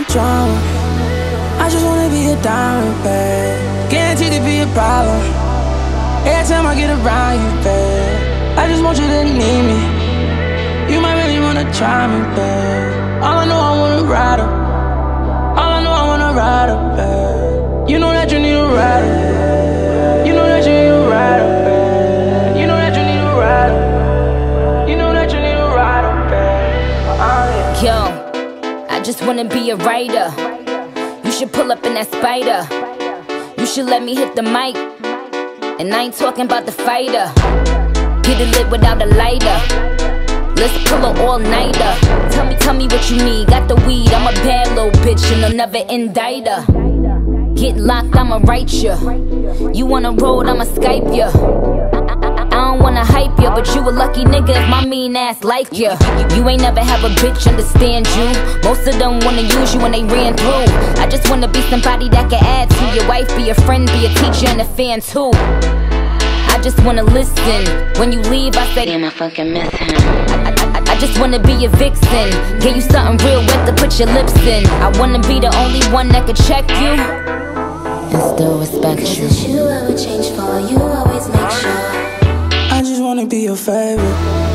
want drama. I just wanna be a diamond, babe. Guaranteed to be a problem. Every time I get around you, babe, I just want you to need me. You might really wanna try me, babe. All I know, I wanna ride her. All I know, I wanna ride her, babe. You know that you need a rider. You know that you need a rider, babe. You know that you need a rider. You know that you need a rider, babe. Yo, I just wanna be a writer. You should pull up in that Spider. You should let me hit the mic. And I ain't talking about the fighter. Get it lit without a lighter. Let's pull an all-nighter. Tell me what you need. Got the weed, I'm a bad little bitch and I'll never indict her. Get locked, I'ma write ya. You wanna roll, I'ma Skype ya. I don't wanna hype ya, but you a lucky nigga if my mean ass like ya. You ain't never have a bitch understand you. Most of them wanna use you when they ran through. I just wanna be somebody that can add to your wife, be a friend, be a teacher and a fan too. I just wanna listen. When you leave, I say, damn, I fucking miss him. I just wanna be a vixen. Give you something real wet to put your lips in. I wanna be the only one that could check you and still respect you. 'Cause it's you I would change for, you always make sure. I just wanna be your favorite.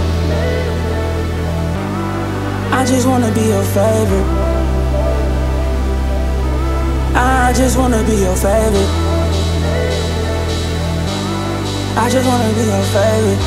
I just wanna be your favorite. I just wanna be your favorite. I just wanna be your favorite.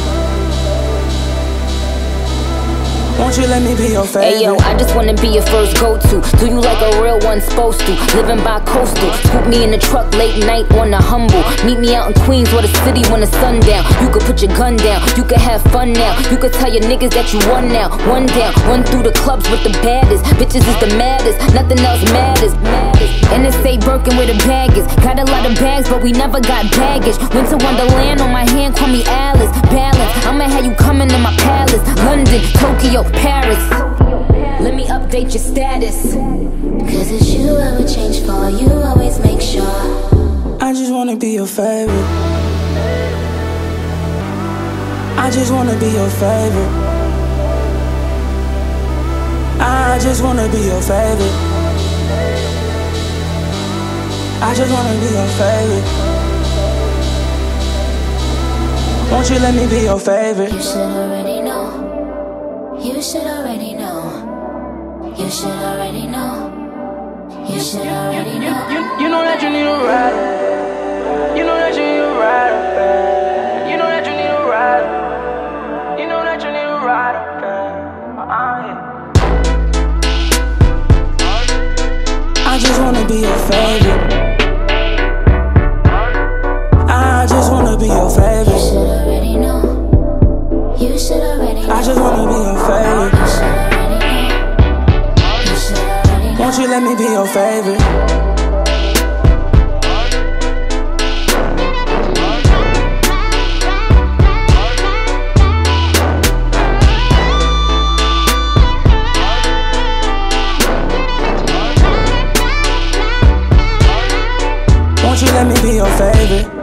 Won't you let me be your favorite? Hey yo, I just wanna be your first go-to. Do you like a real one supposed to? Living by coastal. Scoop me in the truck late night on the humble. Meet me out in Queens or the city when the sun down. You could put your gun down, you could have fun now. You could tell your niggas that you won now. One down, run through the clubs with the baddest. Bitches is the maddest, nothing else matters. And they say Birkin where the bag is. Got a lot of bags, but we never got baggage. Went to Wonderland on my hand, call me Alice. Balance, I'ma have you coming in my palace. London, Tokyo, Paris. Let me update your status. 'Cause it's you I would change for, you always make sure. I just wanna be your favorite. I just wanna be your favorite. I just wanna be your favorite. I just wanna be your favorite. Won't you let me be your favorite? You should already know. You should already know. You should already know. You should already know. You know that you need a rider. You know that you need a rider, babe. You know that you need a rider. You know that you need a rider, babe. I just wanna be your favorite. I just wanna be your favorite. You should already know. You should already know. I just wanna be your favorite. You should already know. You should already know. Won't you let me be your favorite? Won't you let me be your favorite?